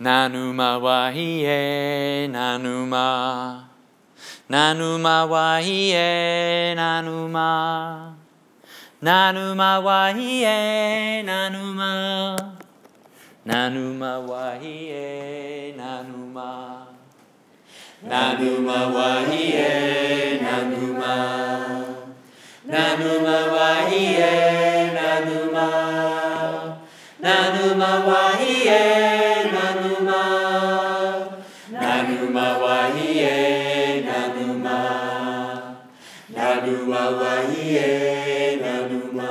Nanuma wahie nanuma. Nanuma wahie nanuma. Nanuma wahie nanuma. Nanuma wahie nanuma. Nanuma wahie nanuma. Nanuma wahie nanuma. Nanuma wahie nanuma. Nanuma wahie nanuma. Nanuma wahie nanuma.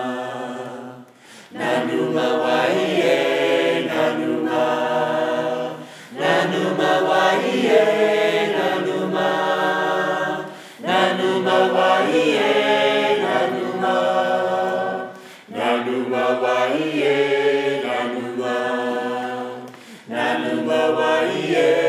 Nanuma wahie nanuma. Nanuma wahie nanuma. Nanuma wahie nanuma. Nanuma wahie nanuma. Nanuma wahie